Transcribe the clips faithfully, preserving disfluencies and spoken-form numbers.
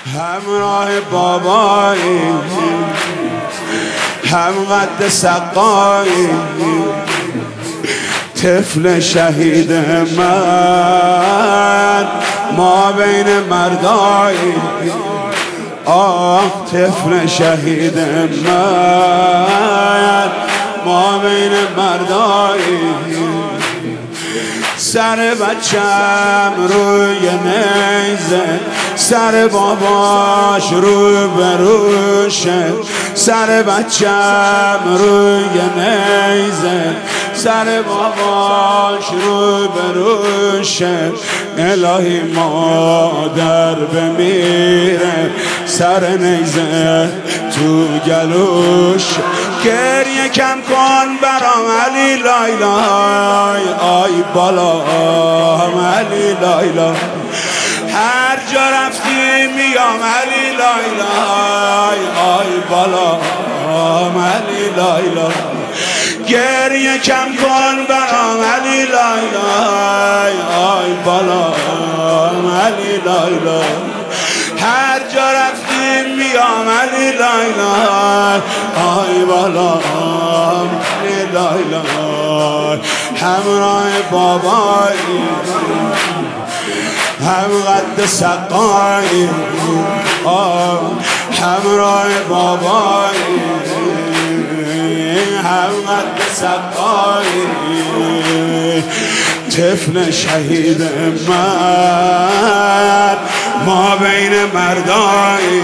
همراه بابایی، هم قد سقایی، طفل شهید من ما بین مردایی. آه طفل شهید من ما بین مردایی. سر بچم روی نیزه، سر باباش رو بروشه. سر بچم روی نیزه، سر باباش رو بروشه. الهی مادر بمیره، سر نیزه تو گلوش. گریه کم کن برام علی لایلای، آی بالا علی لایلای. هر جا رفتی میام علی لایلای، آی بالا علی لایلای. گریه کم کن برام علی لایلای، آی بالا علی لایلای. هر جا رفتی میام علی لایلای، آی بالا علی لایلای. همراه بابایی، هم قد سقایی، همراه بابایی، هم قد سقایی. طفل شهید من ما بین مردایی.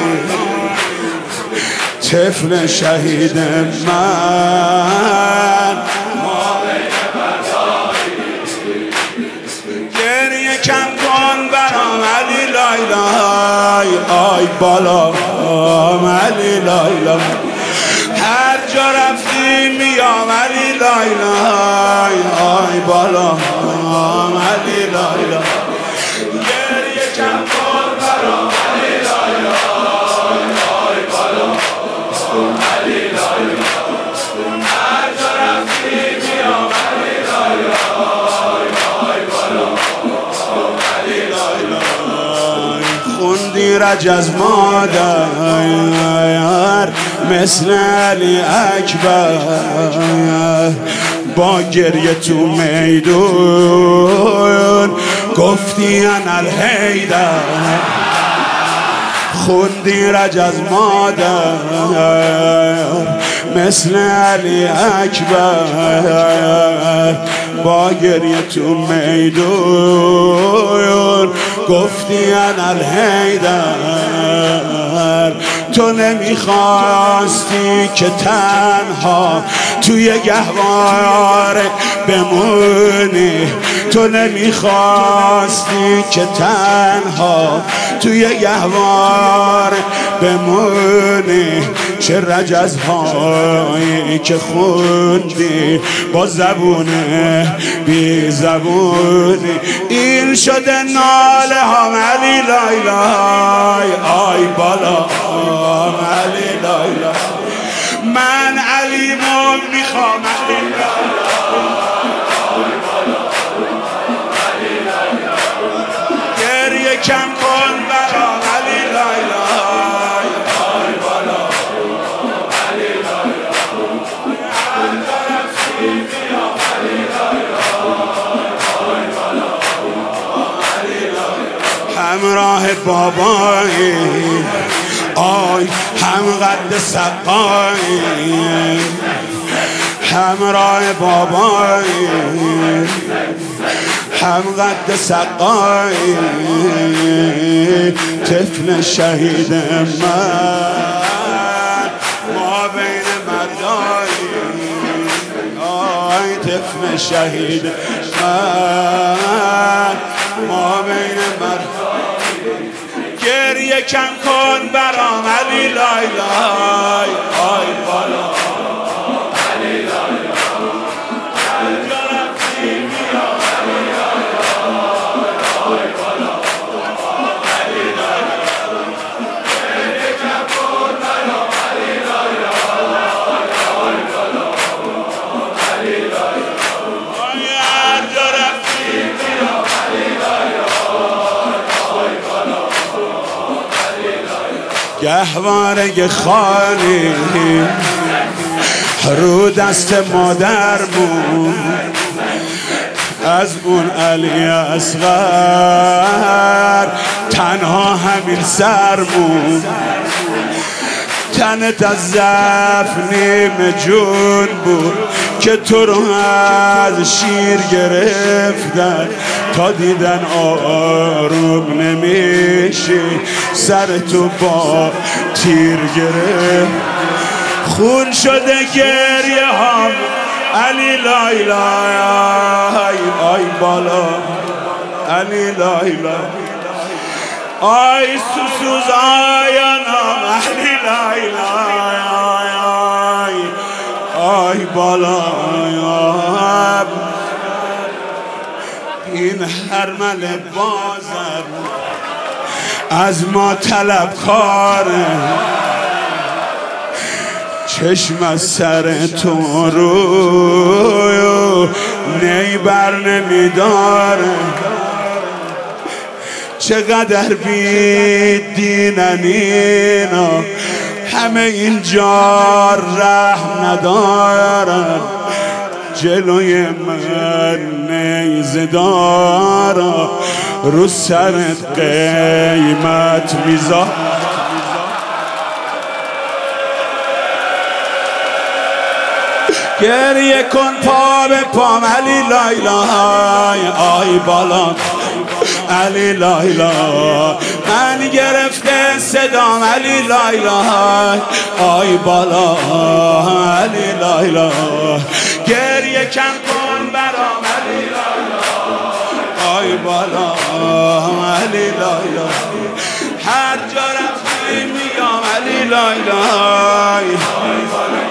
طفل شهید من ما بین مردایی. گریه کم کن برام علی لایلای، آی بالا علی لایلای. هر جا رفتی میام علی لایلای، آی بالا علی لایلای. گریه کم کن برام علی لایلای، آی بالا علی لایلای. هر جا رفتی میام علی لایلای، آی بالا علی لایلای. خوندی رج از مادر مثل علی اکبر، با گریه تو میدون گفتی انا الحیدر. خوندی رج از مادر مثل علی اکبر، با گریه تو میدون گفتی انا الحیدر. تو نمیخواستی که تنها توی گهواره بمونی، تو نمیخواستی که تنها توی گهواره بمونی. چه رجزهایی که خوندی با زبون بی زبونی. این شده ناله هم علی لایلای، آی بالا علی لایلای. من علیمو میخوام علی لایلای. گریه کم کن برام علی لایلای، آی بالا علی لایلای. هر جا رفتی میام علی لایلای، آی بالا علی لایلای. همراه بابایی، آی هم قد سقایی، همراه بابایی، هم قد سقایی. طفل شهید من ما بین مردایی. آی طفل شهید من ما بین مردایی. گریه کم کن برام علی لایلای، آی بالا علی لایلای. هر جا رفتی میام علی لایلای، آی بالا علی لایلای. گریه کم کن برام علی لایلای، آی بالا علی لایلای. هر جا رفتی میام علی لایلای، آی بالا علی لایلای. گهواره خالی رو دست مادرمون، از اون علی اصغر تنها همین سرمون، تنت از ضعف نیم جون بود که تو رو از شیر گرفتن، تا دیدن آروم نمیشه سر تو با تیر گرفت. خون شده گریه هم علی لای لای آی بالا علی لای لای آی سوسوز آیانم علی لای لای آی آی بالا آی. این هرمل بازر از ما طلبکاره، چشم از سر تو رو نی بر نمیداره. چقدر بی دینن اینا، همه اینجا رحم ندارن، جلوی من نیزه دارا رو سرت قیمت میذار. گریه کن پا به پام علی لای لای آی بالا علی لای لای، من گرفته صدام علی لای لای آی بالا علی لای لای. گریه کن کن برام علی لای لای آی بالا علی لای لای، هر جا رفتیم میگم علی لای لای.